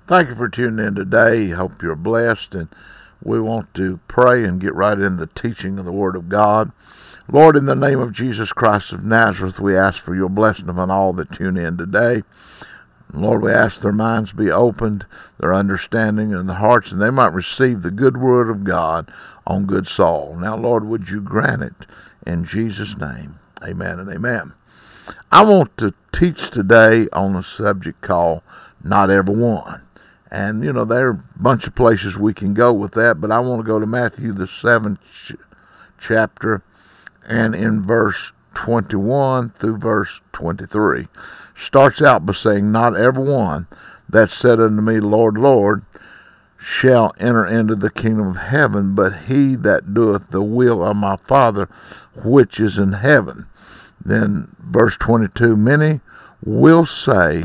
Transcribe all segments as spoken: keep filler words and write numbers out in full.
Thank you for tuning in today. Hope you're blessed, and we want to pray and get right into the teaching of the Word of God. Lord, in the name of Jesus Christ of Nazareth, we ask for your blessing upon all that tune in today. Lord, we ask their minds be opened, their understanding and their hearts, and they might receive the good word of God on good soil. Now, Lord, would you grant it in Jesus' name? Amen and amen. I want to teach today on a subject called Not Everyone. And, you know, there are a bunch of places we can go with that, but I want to go to Matthew, the seventh ch- chapter, and in verse twenty-one through verse twenty-three. Starts out by saying, Not everyone that said unto me, Lord, Lord, shall enter into the kingdom of heaven, but he that doeth the will of my Father which is in heaven. Then verse twenty-two, Many will say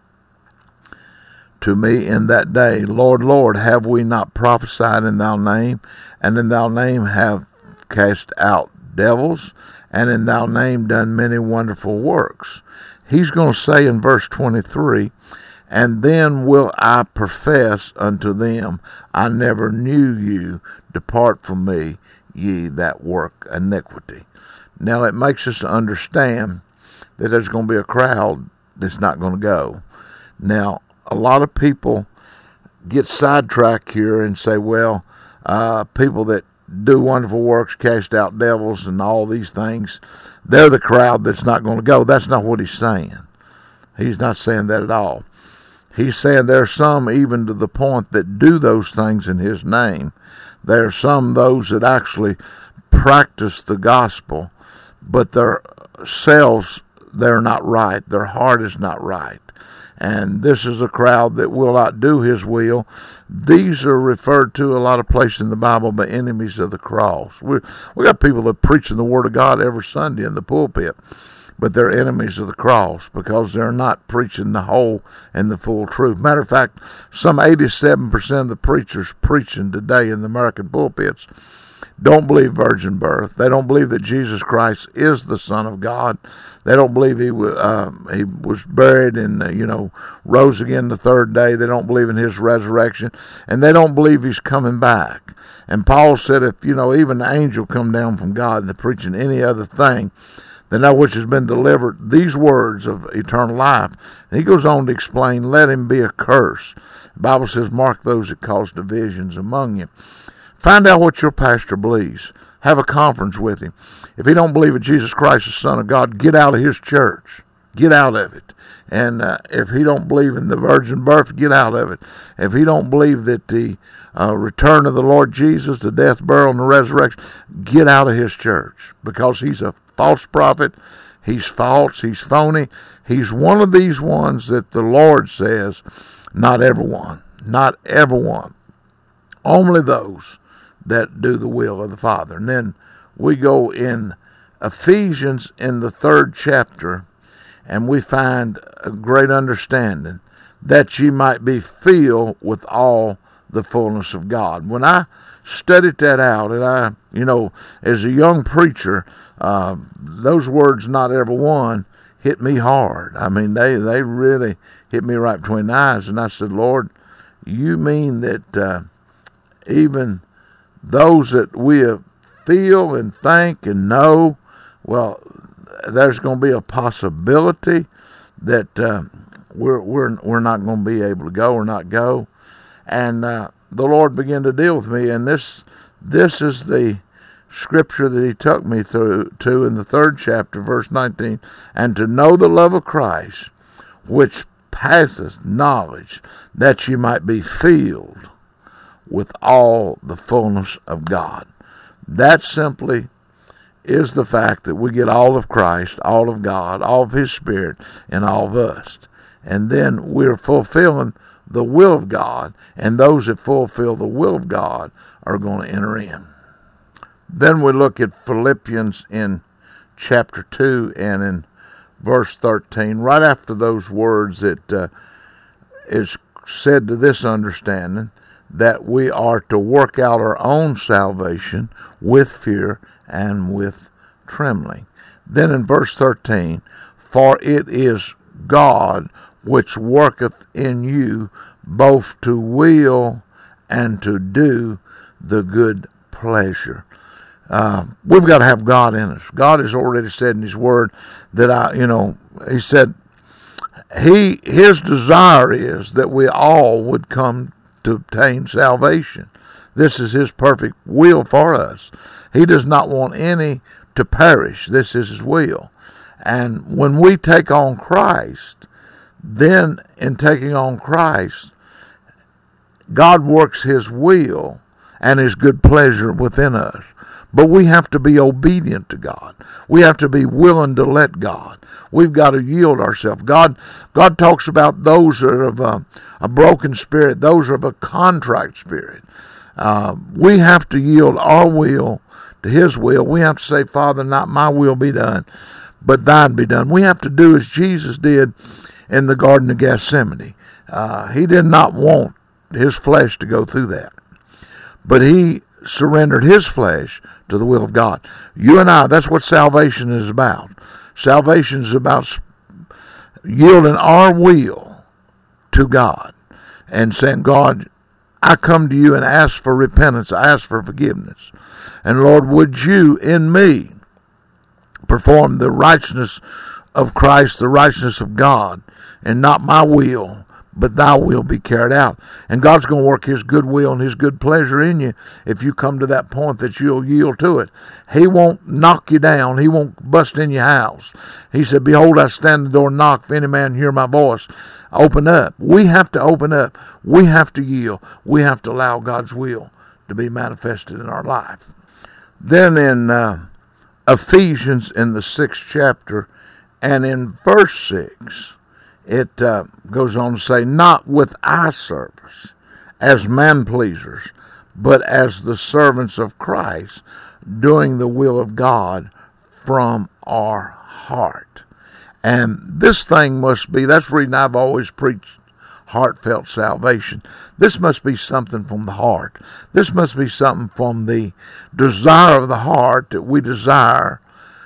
to me in that day, Lord, Lord, have we not prophesied in thy name, and in thy name have cast out devils, and in thy name done many wonderful works? He's going to say in verse twenty-three, And then will I profess unto them, I never knew you, depart from me, ye that work iniquity. Now it makes us understand that there's going to be a crowd that's not going to go. Now, a lot of people get sidetracked here and say, well, uh, people that do wonderful works, cast out devils, and all these things, they're the crowd that's not going to go. That's not what he's saying. He's not saying that at all. He's saying there are some even to the point that do those things in his name. There are some those that actually practice the gospel, but their selves, they're not right. Their heart is not right. And this is a crowd that will not do his will. These are referred to a lot of places in the Bible by enemies of the cross. We we got people that are preaching the Word of God every Sunday in the pulpit, but they're enemies of the cross because they're not preaching the whole and the full truth. Matter of fact, some eighty-seven percent of the preachers preaching today in the American pulpits don't believe virgin birth. They don't believe that Jesus Christ is the Son of God. They don't believe he uh, he was buried and uh, you know rose again the third day. They don't believe in his resurrection, and they don't believe he's coming back. And Paul said, if you know even the angel come down from God and they're preaching any other thing than that which has been delivered, these words of eternal life. And he goes on to explain, let him be accursed. The Bible says, mark those that cause divisions among you. Find out what your pastor believes. Have a conference with him. If he don't believe that Jesus Christ is the Son of God, get out of his church. Get out of it. And uh, if he don't believe in the virgin birth, get out of it. If he don't believe that the uh, return of the Lord Jesus, the death, burial, and the resurrection, get out of his church, because he's a false prophet. He's false. He's phony. He's one of these ones that the Lord says, not everyone. Not everyone. Only those that do the will of the Father. And then we go in Ephesians in the third chapter, and we find a great understanding that ye might be filled with all the fullness of God. When I studied that out, and I, you know, as a young preacher, uh, those words, not everyone, hit me hard. I mean, they, they really hit me right between the eyes. And I said, Lord, you mean that uh, even those that we feel and think and know, well, there's going to be a possibility that uh, we're we're we're not going to be able to go or not go. And uh, the Lord began to deal with me, and this this is the scripture that he took me through to in the third chapter, verse nineteen, and to know the love of Christ, which passeth knowledge, that ye might be filled with all the fullness of God. That simply is the fact that we get all of Christ, all of God, all of his Spirit, and all of us. And then we're fulfilling the will of God, and those that fulfill the will of God are going to enter in. Then we look at Philippians in chapter two and in verse thirteen, right after those words that uh, is said to this understanding, that we are to work out our own salvation with fear and with trembling. Then in verse thirteen, for it is God which worketh in you both to will and to do the good pleasure. Uh, we've got to have God in us. God has already said in His Word that I, you know, He said He His desire is that we all would come to obtain salvation. This is His perfect will for us. He does not want any to perish. This is His will. And when we take on Christ, then in taking on Christ, God works His will and His good pleasure within us. But we have to be obedient to God. We have to be willing to let God. We've got to yield ourselves. God, God talks about those that are of a, a broken spirit, those are of a contrite spirit. Uh, we have to yield our will to His will. We have to say, Father, not my will be done, but thine be done. We have to do as Jesus did in the Garden of Gethsemane. Uh, he did not want His flesh to go through that, but He surrendered His flesh to the will of God. You and I, that's what salvation is about. Salvation is about yielding our will to God and saying, God, I come to you and ask for repentance. I ask for forgiveness. And Lord, would you in me perform the righteousness of Christ, the righteousness of God, and not my will, but thy will be carried out. And God's going to work His good will and His good pleasure in you if you come to that point that you'll yield to it. He won't knock you down. He won't bust in your house. He said, behold, I stand at the door and knock. If any man hear my voice, open up. We have to open up. We have to yield. We have to allow God's will to be manifested in our life. Then in uh, Ephesians in the sixth chapter and in verse six, it uh, goes on to say, not with eye service as man-pleasers, but as the servants of Christ, doing the will of God from our heart. And this thing must be, that's the reason I've always preached heartfelt salvation. This must be something from the heart. This must be something from the desire of the heart that we desire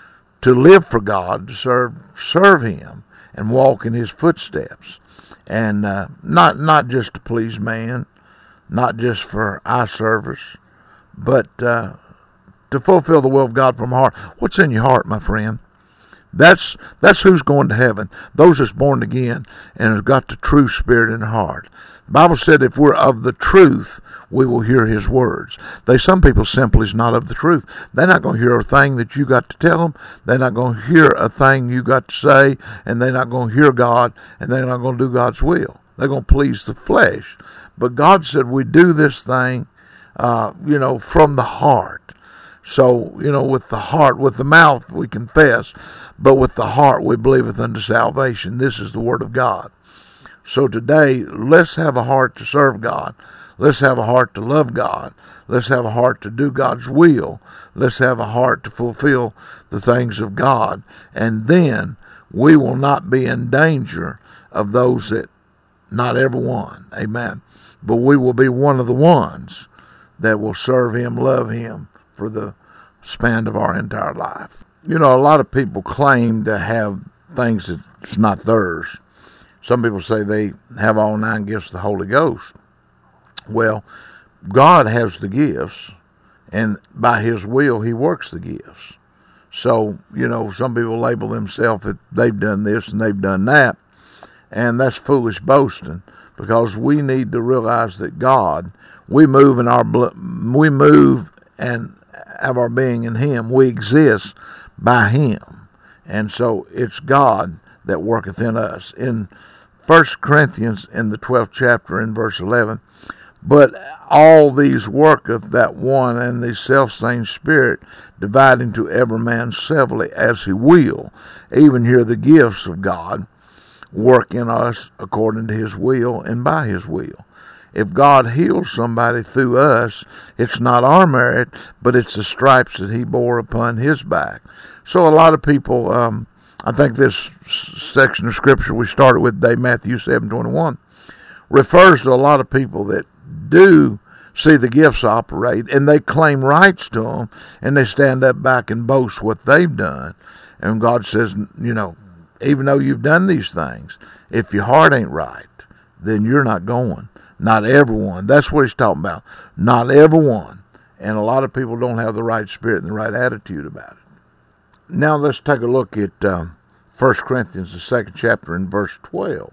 to live for God, to serve, serve Him, and walk in His footsteps, and uh, not not just to please man, not just for eye service, but uh, to fulfill the will of God from our heart. What's in your heart, my friend? That's that's who's going to heaven. Those that's born again and have got the true spirit in their heart. The Bible said if we're of the truth, we will hear His words. They, some people simply is not of the truth. They're not going to hear a thing that you got to tell them. They're not going to hear a thing you got to say, and they're not going to hear God, and they're not going to do God's will. They're going to please the flesh. But God said we do this thing, uh, you know, from the heart. So, you know, with the heart, with the mouth we confess, but with the heart we believeth unto salvation. This is the Word of God. So today, let's have a heart to serve God. Let's have a heart to love God. Let's have a heart to do God's will. Let's have a heart to fulfill the things of God. And then we will not be in danger of those that, not everyone, amen, but we will be one of the ones that will serve Him, love Him for the span of our entire life. You know, a lot of people claim to have things that's not theirs. Some people say they have all nine gifts of the Holy Ghost. Well, God has the gifts, and by His will, He works the gifts. So, you know, some people label themselves that they've done this and they've done that, and that's foolish boasting, because we need to realize that God, we move in our we move and have our being in Him. We exist by Him, and so it's God that worketh in us. In First Corinthians, in the twelfth chapter, in verse eleven, but all these worketh that one and the selfsame Spirit, dividing to every man severally as he will. Even here the gifts of God work in us according to His will and by His will. If God heals somebody through us, it's not our merit, but it's the stripes that He bore upon His back. So a lot of people, um, I think this section of Scripture we started with today, Matthew seven twenty-one, refers to a lot of people that do see the gifts operate, and they claim rights to them, and they stand up back and boast what they've done. And God says, you know, even though you've done these things, if your heart ain't right, then you're not going. Not everyone. That's what he's talking about. Not everyone. And a lot of people don't have the right spirit and the right attitude about it. Now let's take a look at um, First Corinthians, the second chapter, in verse twelve.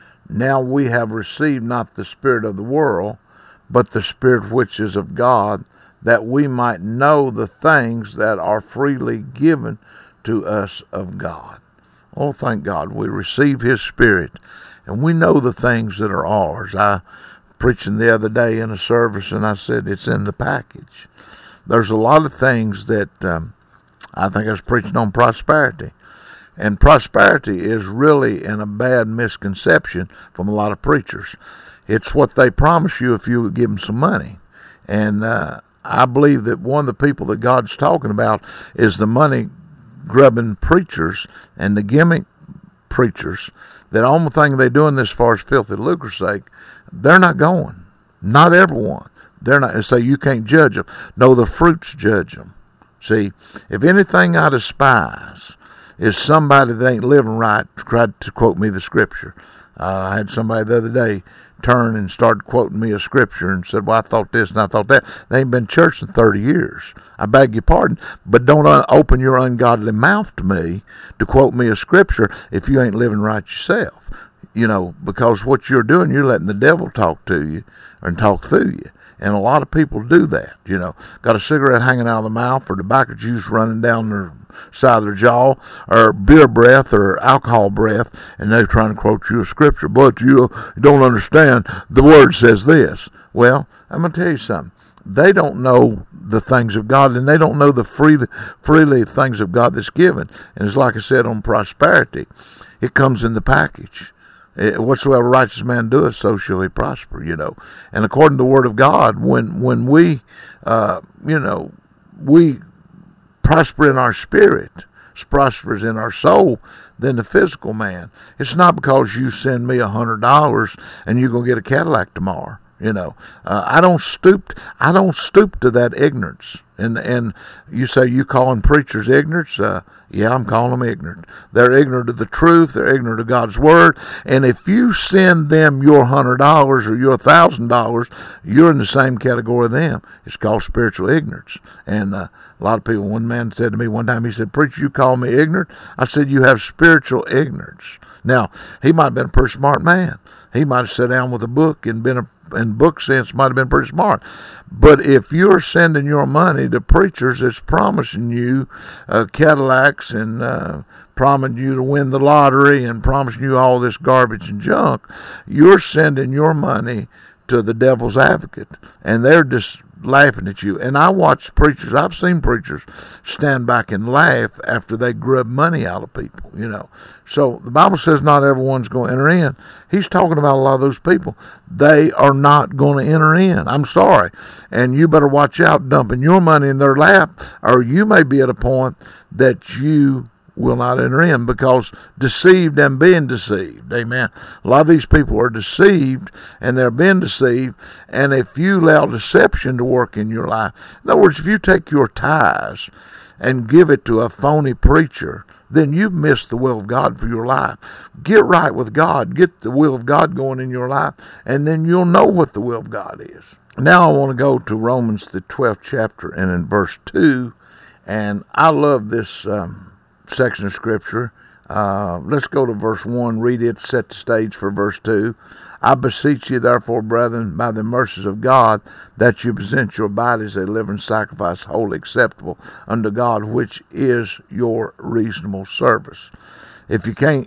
Now we have received not the spirit of the world, but the Spirit which is of God, that we might know the things that are freely given to us of God. Oh, thank God, we receive His Spirit, and we know the things that are ours. I preaching the other day in a service, and I said it's in the package. There's a lot of things that um, I think I was preaching on prosperity. And prosperity is really in a bad misconception from a lot of preachers. It's what they promise you if you give them some money. And uh, I believe that one of the people that God's talking about is the money-grubbing preachers and the gimmick preachers. That only thing they're doing this for is filthy lucre's sake. They're not going. Not everyone. They're not. And so you can't judge them. No, the fruits judge them. See, if anything I despise is somebody that ain't living right, tried to quote me the scripture. Uh, I had somebody the other day turn and started quoting me a scripture and said, well, I thought this and I thought that. They ain't been in church in thirty years. I beg your pardon, but don't un- open your ungodly mouth to me to quote me a scripture if you ain't living right yourself. You know, because what you're doing, you're letting the devil talk to you and talk through you. And a lot of people do that, you know. Got a cigarette hanging out of the mouth or tobacco juice running down their side of their jaw or beer breath or alcohol breath, and they're trying to quote you a scripture. But you don't understand. The word says this. Well, I'm going to tell you something. They don't know the things of God, and they don't know the freely, freely things of God that's given. And it's like I said on prosperity. It comes in the package. Whatsoever righteous man doeth, so shall he prosper, you know. And according to the word of God, when when we, uh, you know, we prosper in our spirit, prospers in our soul, than the physical man. It's not because you send me a hundred dollars and you're gonna get a Cadillac tomorrow. You know, uh, I don't stoop. I don't stoop to that ignorance. And and you say you calling preachers ignorance? Uh, yeah, I'm calling them ignorant. They're ignorant of the truth. They're ignorant of God's word. And if you send them your hundred dollars or your thousand dollars, you're in the same category of them. It's called spiritual ignorance. And uh, a lot of people. One man said to me one time, he said, "Preacher, you call me ignorant?" I said, "You have spiritual ignorance." Now, he might have been a pretty smart man. He might have sat down with a book and been a in book sense might have been pretty smart. But if you're sending your money to preachers that's promising you uh, Cadillacs and uh, promising you to win the lottery and promising you all this garbage and junk, you're sending your money to the devil's advocate, and they're just laughing at you. And I watch preachers, I've seen preachers stand back and laugh after they grub money out of people, you know. So the Bible says not everyone's going to enter in. He's talking about a lot of those people. They are not going to enter in. I'm sorry. And you better watch out dumping your money in their lap, or you may be at a point that you will not enter in, because deceived and being deceived. Amen. A lot of these people are deceived and they're being deceived. And if you allow deception to work in your life, in other words, if you take your tithes and give it to a phony preacher, then you've missed the will of God for your life. Get right with God. Get the will of God going in your life, and then you'll know what the will of God is. Now I want to go to Romans, the twelfth chapter, and in verse two. And I love this um, section of Scripture. Uh, let's go to verse one, read it, set the stage for verse two. I beseech you, therefore, brethren, by the mercies of God, that you present your bodies a living sacrifice, wholly acceptable unto God, which is your reasonable service. If you can't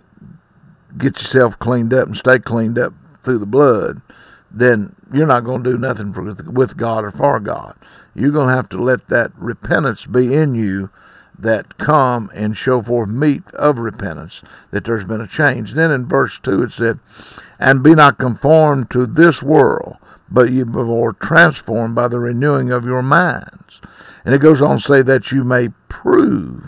get yourself cleaned up and stay cleaned up through the blood, then you're not going to do nothing for, with God or for God. You're going to have to let that repentance be in you, that come and show forth meat of repentance, that there's been a change. Then in verse two it said, and be not conformed to this world, but ye be more transformed by the renewing of your minds. And it goes on to say that you may prove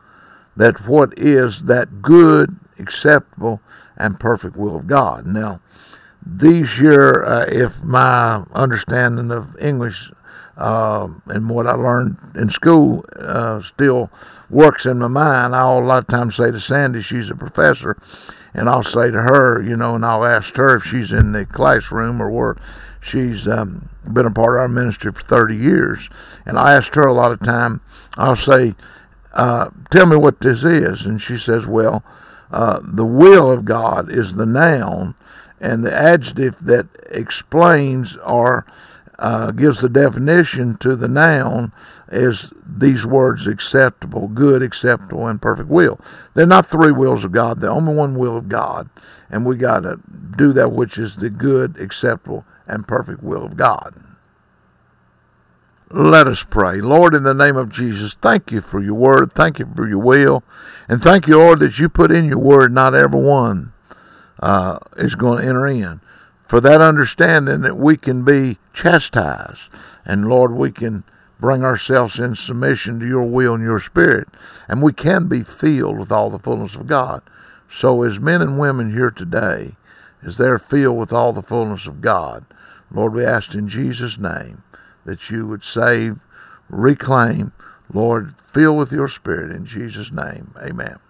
that what is that good, acceptable, and perfect will of God. Now, these here, uh, if my understanding of English um, and what I learned in school uh, still works in my mind. I'll a lot of times say to Sandy, she's a professor, and I'll say to her, you know, and I'll ask her if she's in the classroom or where she's um, been a part of our ministry for thirty years. And I asked her a lot of time, I'll say, uh, tell me what this is. And she says, well, uh, the will of God is the noun, and the adjective that explains or uh, gives the definition to the noun is these words: acceptable, good, acceptable, and perfect will. They're not three wills of God. They're only one will of God. And we got to do that which is the good, acceptable, and perfect will of God. Let us pray. Lord, in the name of Jesus, thank you for your word. Thank you for your will. And thank you, Lord, that you put in your word not everyone uh, is going to enter in. For that understanding that we can be chastised. And Lord, we can bring ourselves in submission to your will and your spirit. And we can be filled with all the fullness of God. So as men and women here today, as they're filled with all the fullness of God, Lord, we ask in Jesus' name that you would save, reclaim, Lord, fill with your spirit in Jesus' name. Amen.